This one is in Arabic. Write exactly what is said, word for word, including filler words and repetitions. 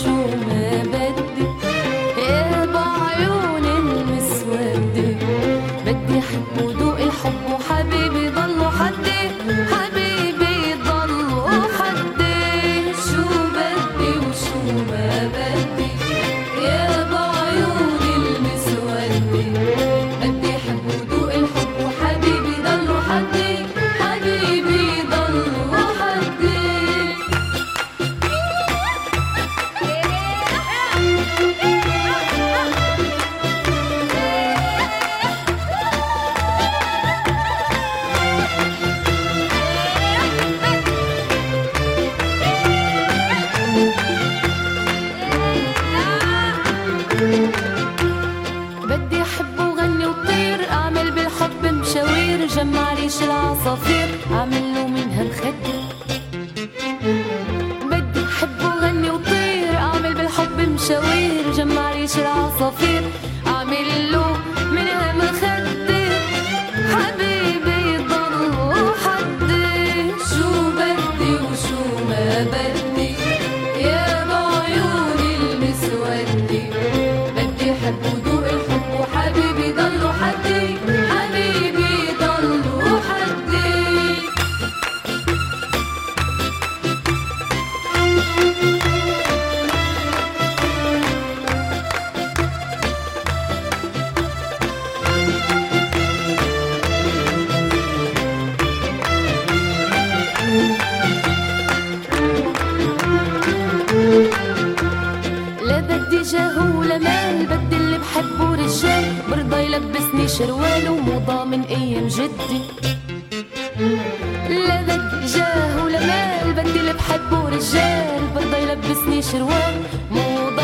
وشو ما بدي يا بعيون المسودة. بدي أحب وذوق الحب وحبيبي ضلوا حدي، حبيبي ضلوا حدي. شو بدي وشو ما بدي يا بعيون المسودة. بدي أحب وذوق الحب وحبيبي ضلوا حدي، حبيبي ضلوا حدي. بدي أحب وغني وطير، أعمل بالحب مشاوير، جمع ريش العصافير أعمل له منها مخدر. بدي أحب وغني وطير، أعمل بالحب مشاوير، جمع ريش العصافير أعمل له منها مخدر. حبيبي ضلوا حدي. شو بدي وشو ما بدي يا بعيون المسودة. بدي أحب وذوق الحب وحبيبي ضلوا حدي، حبيبي ضلوا حدي. لا بدي جاه ولا مال، بدي اللي بحبه رجال، برضى يلبسني شروال وموضة من ايام جدي. لا بدي جاه ولا مال، بدي اللي بحبه رجال، برضى يلبسني شروال موضة